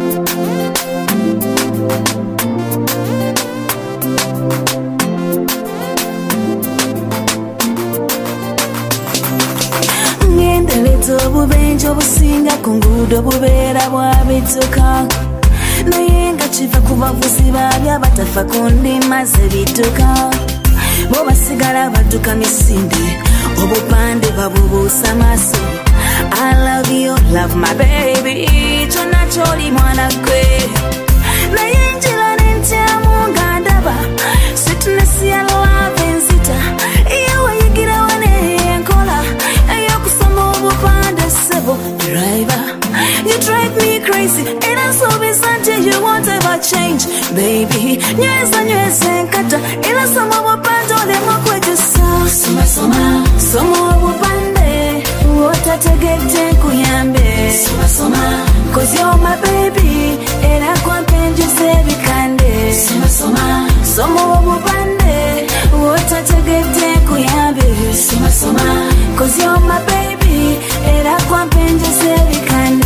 Obubenjo businga kungudo bubera bwabituka nayenga chiva kubavuzi bali abatafa kundi maze bituka bo basigala baduka misinde obupande babubusa maso. I love you, love my baby, chona choli mwana kwe nayenjila nentyamu ngandaba sweetness ya love enzita iyawa yigira wane enkola eyokusoma obupande sebo. Driver, you drive me crazy and I'm so busy until you won't ever change. Baby, nyeza nkata ila soma obupande olema kwegesa soma obupande wotategete kuyambe soma cause you're my baby era kwampenjese bikande soma obupande wotategete kuyambe soma cause you're my baby era kwampenjese bikande.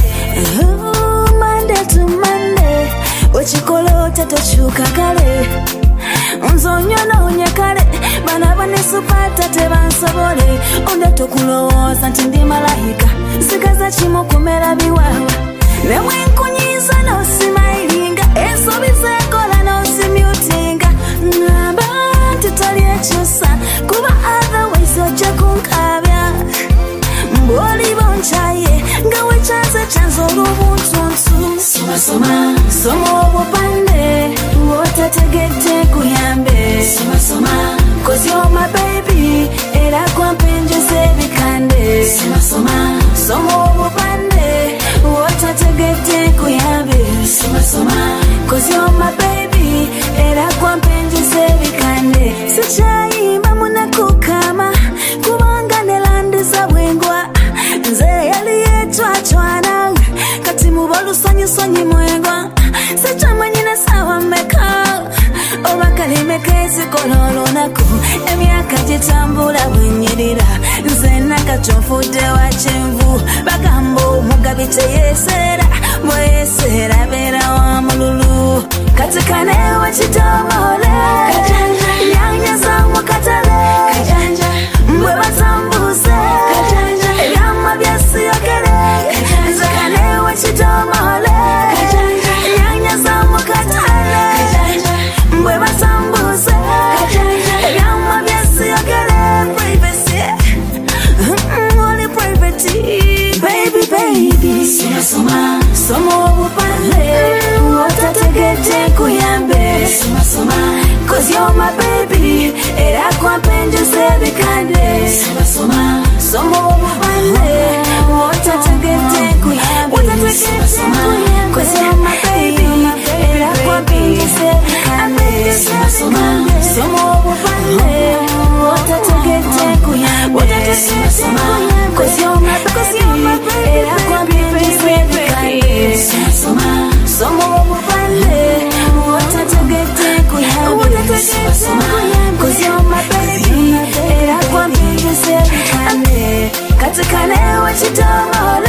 Monday to Monday ochikola otatachuka kale unzonyono unyekale bana banesupata tebansobole onda tokulowooza nti ndi malayika sigaza kimo kumera biwawa nemwenkunyiza nosimayiringa ensobi zekola nosimyutinga ngamba nti tali ekyosa kuba otherwise ojja kunkabya mboli bonchaye nga wekyanze kyanze olw'obuntuntu soma obupande wotategete kuyambe cause you're my baby era kwampenjese bikande soma obupande wotategete kuyambe cause you're my baby era kwampenjese bikande. Sichayimba munakukama kubanga nelandiza bwengwa nze yali yetwatwana kati mubalusanyusonyi mwengwa sechamanyina sawa meka obakalime ezikola olunaku emyaka gitambula bwenyirira nze nakatofudde wa kyenvu bagamba omugabi teyeseera bweyeseera beera wa mululu kati kanewe kitomole yanyaza mu katale mbwe batambuze ebyama byasiyogere nze kanewe kitomole yanyaza mu katale mbwe batambuze ebyama byasiyogere privacy only privacy baby soma obupande wotategete kuyambe cause you're my baby era kwampenjese bikande soma obupande wotategete kuyambe cause you're my baby era kwampenjese bikande soma obupande wotategete kuyambe cause you're my baby era kwampenjese bikande soma obupande wotategete kuyambe cause you're my baby era kwampenjese bikande kati kanewe kitomole